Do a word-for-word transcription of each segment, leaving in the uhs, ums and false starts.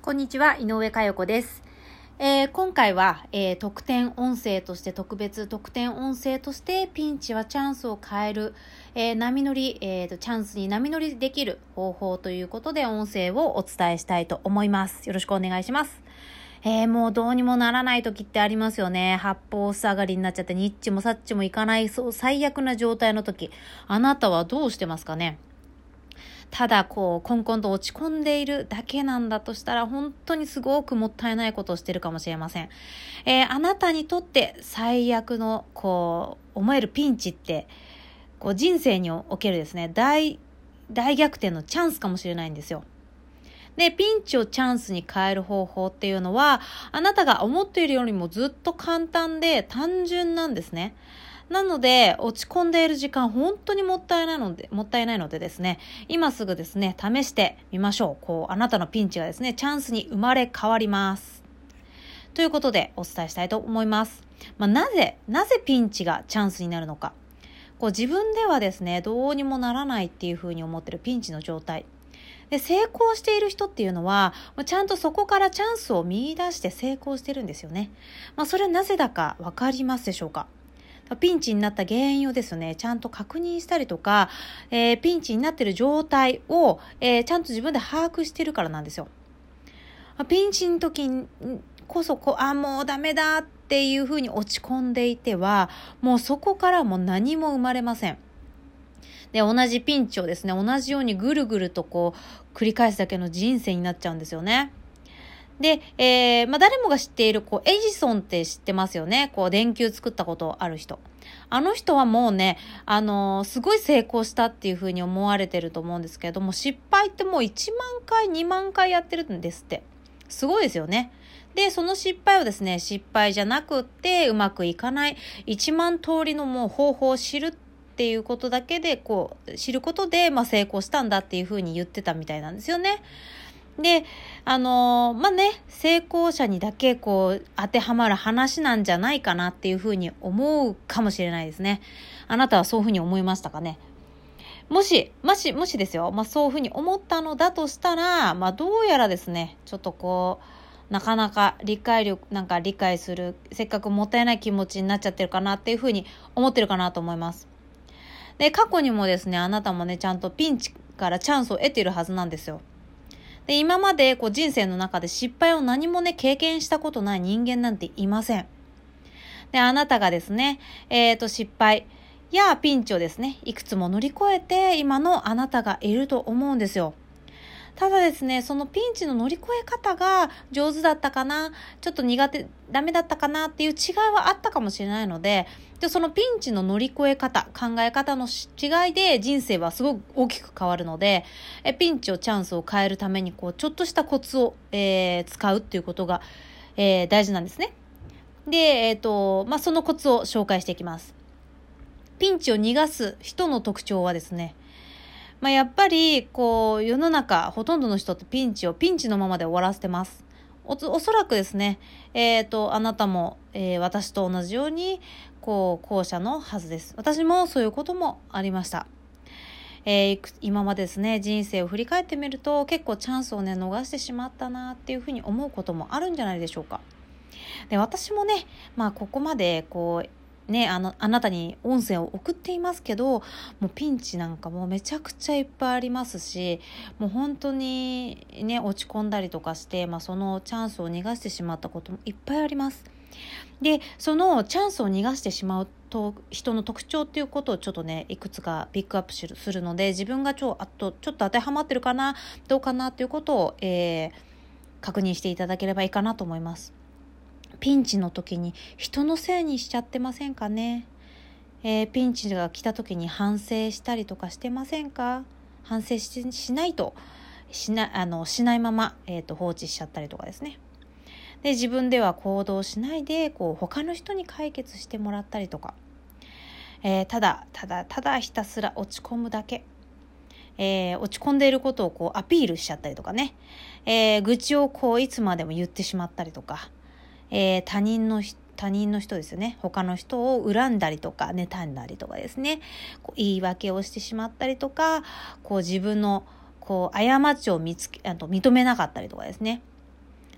こんにちは、井上佳代子です。えー、今回は、えー、特典音声として特別特典音声としてピンチはチャンスを変える、えー、波乗り、えーと、チャンスに波乗りできる方法ということで音声をお伝えしたいと思います。よろしくお願いします。えー、もうどうにもならない時ってありますよね。八方塞がりになっちゃってニッチもサッチもいかないそう最悪な状態の時、あなたはどうしてますかね。ただこうコンコンと落ち込んでいるだけなんだとしたら本当にすごくもったいないことをしているかもしれません。えー、あなたにとって最悪のこう思えるピンチってこう人生におけるですね大大逆転のチャンスかもしれないんですよ。で、ピンチをチャンスに変える方法っていうのはあなたが思っているよりもずっと簡単で単純なんですね。なので落ち込んでいる時間本当にもったいないのでもったいないのでですね今すぐですね試してみましょう。こうあなたのピンチがですねチャンスに生まれ変わりますということでお伝えしたいと思います。まあ、なぜなぜピンチがチャンスになるのか。こう自分ではですねどうにもならないっていうふうに思ってるピンチの状態で成功している人っていうのはちゃんとそこからチャンスを見出して成功してるんですよね。まあ、それはなぜだかわかりますでしょうか。ピンチになった原因をですねちゃんと確認したりとか、えー、ピンチになっている状態を、えー、ちゃんと自分で把握しているからなんですよ。ピンチの時こそこうあもうダメだっていうふうに落ち込んでいてはもうそこからもう何も生まれません。で同じピンチをですね同じようにぐるぐるとこう繰り返すだけの人生になっちゃうんですよね。で、えー、まあ、誰もが知っている、こう、エジソンって知ってますよね。こう、電球作ったことある人。あの人はもうね、あのー、すごい成功したっていう風に思われてると思うんですけれども、失敗ってもういちまんかい、にまんかいやってるんですって。すごいですよね。で、その失敗をですね、失敗じゃなくって、うまくいかない、いちまん通りのもう方法を知るっていうことだけで、こう、知ることで、まあ、成功したんだっていう風に言ってたみたいなんですよね。で、あのー、まあ、ね、成功者にだけこう当てはまる話なんじゃないかなっていうふうに思うかもしれないですね。あなたはそういうふうに思いましたかね。もし、もし、もしですよ、まあ、そういうふうに思ったのだとしたら、まあ、どうやらですね、ちょっとこう、なかなか理解力、なんか理解する、せっかくもったいない気持ちになっちゃってるかなっていうふうに思ってるかなと思います。で、過去にもですね、あなたもね、ちゃんとピンチからチャンスを得ているはずなんですよ。で今までこう人生の中で失敗を何もね経験したことない人間なんていません。であなたがですね、えーと失敗やピンチをですねいくつも乗り越えて今のあなたがいると思うんですよ。ただですねそのピンチの乗り越え方が上手だったかなちょっと苦手ダメだったかなっていう違いはあったかもしれないのででそのピンチの乗り越え方考え方の違いで人生はすごく大きく変わるのでえピンチをチャンスを変えるためにこうちょっとしたコツを、えー、使うっていうことが、えー、大事なんですね。で、えーとまあ、そのコツを紹介していきます。ピンチを逃がす人の特徴はですねまあ、やっぱりこう世の中ほとんどの人ってピンチをピンチのままで終わらせてます。 お, おそらくですね、えー、とあなたも、えー、私と同じようにこう後者のはずです。私もそういうこともありました。えー、今までですね人生を振り返ってみると結構チャンスをね逃してしまったなっていうふうに思うこともあるんじゃないでしょうか。で私もねまあここまでこうね、あの、あなたに音声を送っていますけど、もうピンチなんかもうめちゃくちゃいっぱいありますし、もう本当にね、落ち込んだりとかして、まあそのチャンスを逃がしてしまったこともいっぱいあります。で、そのチャンスを逃がしてしまうと人の特徴っていうことをちょっとね、いくつかピックアップするので、自分がちょあとちょっと当てはまってるかな、どうかなっていうことを、えー、確認していただければいいかなと思います。ピンチの時に人のせいにしちゃってませんかね。えー、ピンチが来た時に反省したりとかしてませんか。反省 し, しないとし な, あのしないまま、えー、と放置しちゃったりとかですね。で自分では行動しないでこう他の人に解決してもらったりとか、えー、ただただただひたすら落ち込むだけ、えー、落ち込んでいることをこうアピールしちゃったりとかね、えー、愚痴をこういつまでも言ってしまったりとか、えー、他人の他人の人ですよね。他の人を恨んだりとか妬んだりとかですね。こう言い訳をしてしまったりとか、こう自分のこう過ちを見つけあと認めなかったりとかですね。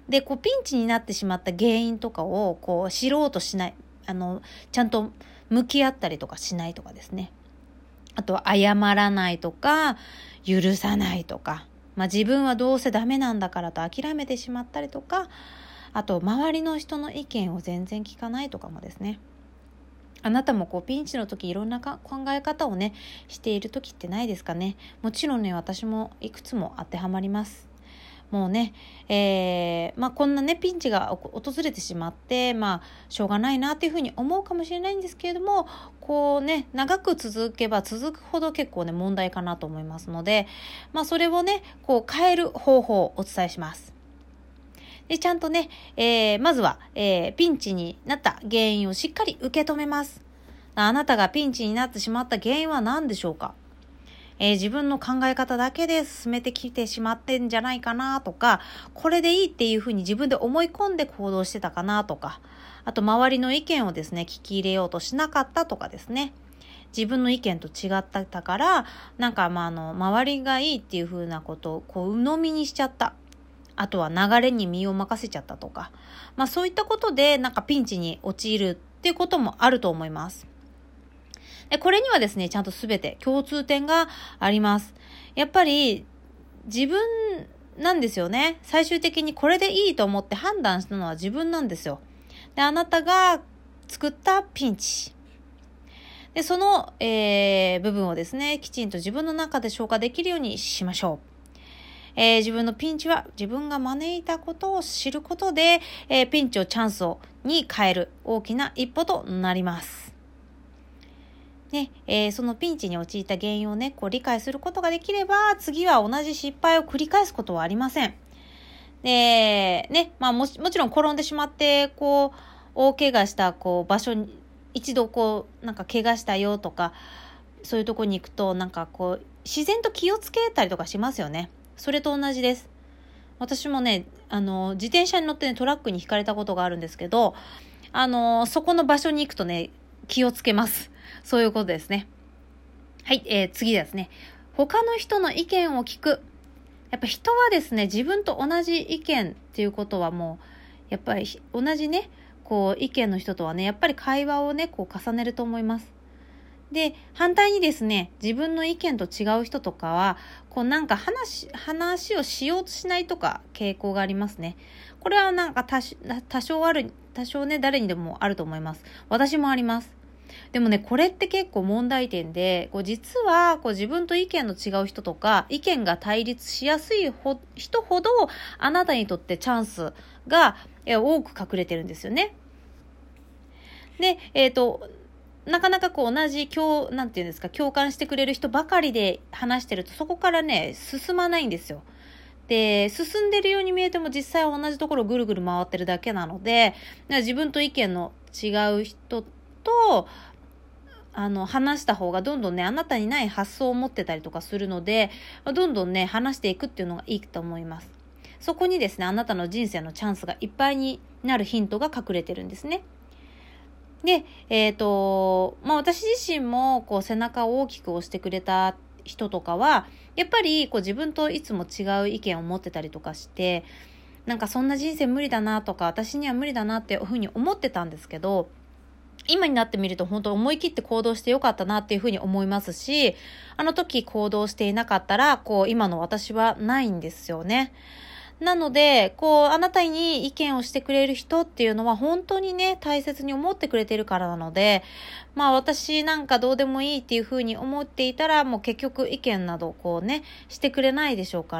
で、こうピンチになってしまった原因とかをこう知ろうとしない。あの、ちゃんと向き合ったりとかしないとかですね。あとは謝らないとか、許さないとか、まあ自分はどうせダメなんだからと諦めてしまったりとか、あと周りの人の意見を全然聞かないとかもですね。あなたもこうピンチの時いろんな考え方をねしている時ってないですかね。もちろんね、私もいくつも当てはまります。もうね、えー、まあこんなねピンチが訪れてしまって、まあしょうがないなっていうふうに思うかもしれないんですけれども、こうね長く続けば続くほど結構ね問題かなと思いますので、まあそれをねこう変える方法をお伝えします。でちゃんとね、えー、まずは、えー、ピンチになった原因をしっかり受け止めます。あなたがピンチになってしまった原因は何でしょうか。えー、自分の考え方だけで進めてきてしまってんじゃないかなとか、これでいいっていうふうに自分で思い込んで行動してたかなとか、あと周りの意見をですね聞き入れようとしなかったとかですね、自分の意見と違ったからなんかまああの周りがいいっていうふうなことをこう鵜呑みにしちゃった、あとは流れに身を任せちゃったとか、まあそういったことでなんかピンチに陥るっていうこともあると思います。でこれにはですねちゃんとすべて共通点があります。やっぱり自分なんですよね。最終的にこれでいいと思って判断したのは自分なんですよ。であなたが作ったピンチでその、えー、部分をですねきちんと自分の中で消化できるようにしましょう。えー、自分のピンチは自分が招いたことを知ることで、えー、ピンチをチャンスをに変える大きな一歩となります。ねえー、そのピンチに陥った原因をねこう理解することができれば、次は同じ失敗を繰り返すことはありません。でね、まあももちろん転んでしまってこう大怪我したこう場所に一度こうなんか怪我したよとか、そういうとこに行くとなんかこう自然と気をつけたりとかしますよね。それと同じです。私もねあの自転車に乗って、ね、トラックにひかれたことがあるんですけど、あのそこの場所に行くとね気をつけます。そういうことですね。はい、えー、次ですね。他の人の意見を聞く。やっぱ人はですね、自分と同じ意見っていうことはもう、やっぱり同じね、こう意見の人とはね、やっぱり会話をね、こう重ねると思います。で、反対にですね、自分の意見と違う人とかは、こうなんか話、話をしようとしないとか傾向がありますね。これはなんか多少、多少ある、多少ね、誰にでもあると思います。私もあります。でもね、これって結構問題点で、こう実はこう自分と意見の違う人とか、意見が対立しやすいほ人ほど、あなたにとってチャンスが多く隠れてるんですよね。で、えっと、なかなかこう同じ共、なんていうんですか、共感してくれる人ばかりで話してると、そこからね、進まないんですよ。で、進んでるように見えても実際は同じところをぐるぐる回ってるだけなので、自分と意見の違う人と、あの、話した方がどんどんね、あなたにない発想を持ってたりとかするので、どんどんね、話していくっていうのがいいと思います。そこにですね、あなたの人生のチャンスがいっぱいになるヒントが隠れてるんですね。で、えっと、まあ私自身もこう背中を大きく押してくれた人とかは、やっぱりこう自分といつも違う意見を持ってたりとかして、なんかそんな人生無理だなとか、私には無理だなっていうふうに思ってたんですけど、今になってみると本当思い切って行動してよかったなっていうふうに思いますし、あの時行動していなかったら、こう今の私はないんですよね。なので、こう、あなたに意見をしてくれる人っていうのは本当にね、大切に思ってくれてるからなので、まあ私なんかどうでもいいっていうふうに思っていたら、もう結局意見などこうね、してくれないでしょうから。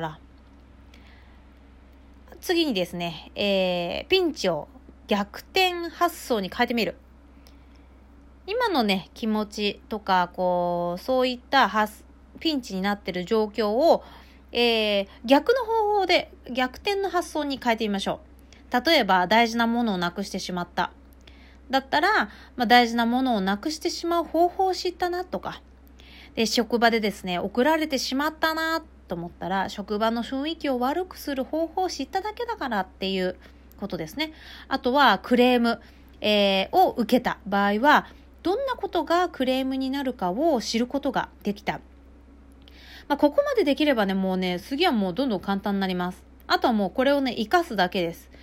次にですね、えー、ピンチを逆転発想に変えてみる。今のね、気持ちとか、こう、そういった発ピンチになってる状況を、えー、逆の方法で逆転の発想に変えてみましょう。例えば大事なものをなくしてしまった。だったら、まあ、大事なものをなくしてしまう方法を知ったなとか。で、職場でですね、怒られてしまったなと思ったら、職場の雰囲気を悪くする方法を知っただけだからっていうことですね。あとはクレーム、えー、を受けた場合は、どんなことがクレームになるかを知ることができた。まあ、ここまでできればね、もうね、次はもうどんどん簡単になります。あとはもうこれをね、活かすだけです。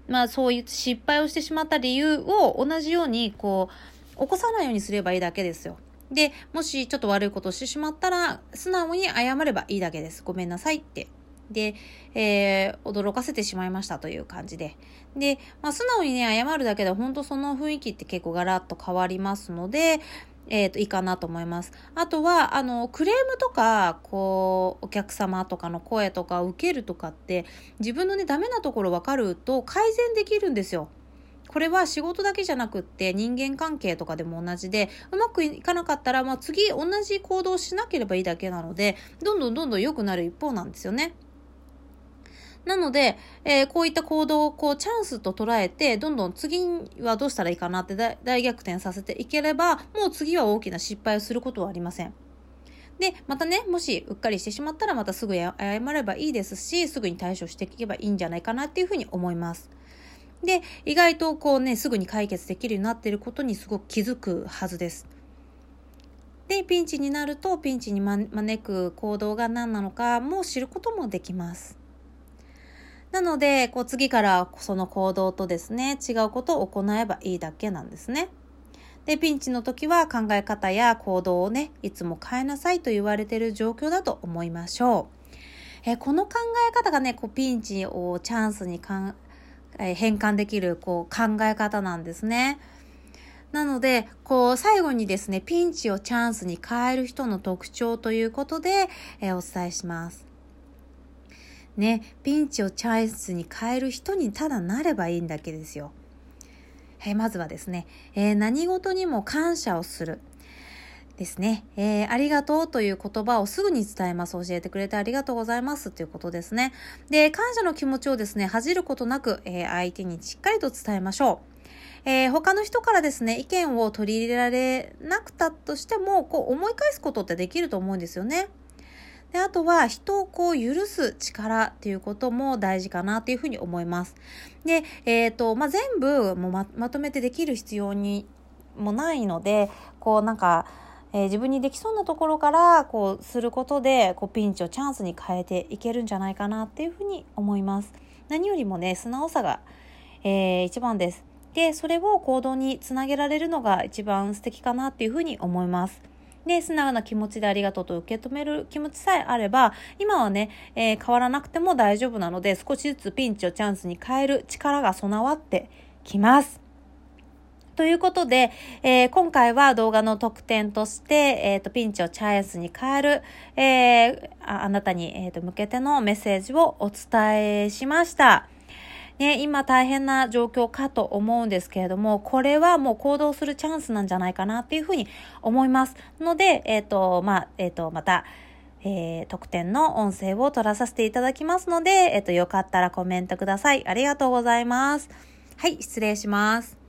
まあそういう失敗をしてしまった理由を同じようにこう起こさないようにすればいいだけですよ。で、もしちょっと悪いことをしてしまったら素直に謝ればいいだけです。ごめんなさいって。で、えー、驚かせてしまいましたという感じで。で、まあ、素直にね、謝るだけで本当その雰囲気って結構ガラッと変わりますので、えっと、いいかなと思います。あとは、あの、クレームとか、こう、お客様とかの声とかを受けるとかって、自分のね、ダメなところ分かると改善できるんですよ。これは仕事だけじゃなくって人間関係とかでも同じで、うまくいかなかったら、まあ、次同じ行動をしなければいいだけなので、どんどんどんどん良くなる一方なんですよね。なので、えー、こういった行動をこうチャンスと捉えて、どんどん次はどうしたらいいかなって大, 大逆転させていければ、もう次は大きな失敗をすることはありません。で、またね、もしうっかりしてしまったらまたすぐ謝ればいいですし、すぐに対処していけばいいんじゃないかなっていうふうに思います。で、意外とこうね、すぐに解決できるようになっていることにすごく気づくはずです。で、ピンチになると、ピンチに招く行動が何なのかも知ることもできます。なので、こう次からその行動とですね、違うことを行えばいいだけなんですね。で、ピンチの時は考え方や行動をね、いつも変えなさいと言われている状況だと思いましょう。えこの考え方がね、こうピンチをチャンスにかんえ変換できるこう考え方なんですね。なので、こう最後にですね、ピンチをチャンスに変える人の特徴ということで、えお伝えします。ね、ピンチをチャンスに変える人にただなればいいんだけですよ。えー、まずはですね、えー、何事にも感謝をする。ですね、えー、ありがとうという言葉をすぐに伝えます。教えてくれてありがとうございますということですね。で、感謝の気持ちをですね、恥じることなく、えー、相手にしっかりと伝えましょう。えー、他の人からですね、意見を取り入れられなくたとしても、こう思い返すことってできると思うんですよね。で、あとは人をこう許す力っていうことも大事かなっていうふうに思います。で、えっと、まあ、全部もう ま, まとめてできる必要にもないので、こうなんか、えー、自分にできそうなところからこうすることで、こうピンチをチャンスに変えていけるんじゃないかなっていうふうに思います。何よりもね、素直さが、えー、一番です。で、それを行動につなげられるのが一番素敵かなっていうふうに思います。で、素直な気持ちでありがとうと受け止める気持ちさえあれば、今はね、えー、変わらなくても大丈夫なので、少しずつピンチをチャンスに変える力が備わってきます。ということで、えー、今回は動画の特典として、えーと、ピンチをチャンスに変える、えー、あ, あなたに、えーと、向けてのメッセージをお伝えしました。ね、今大変な状況かと思うんですけれども、これはもう行動するチャンスなんじゃないかなっていうふうに思いますので、えっと、まあ、えっと、また、えー、特典の音声を取らさせていただきますので、えっと、よかったらコメントください。ありがとうございます。はい、失礼します。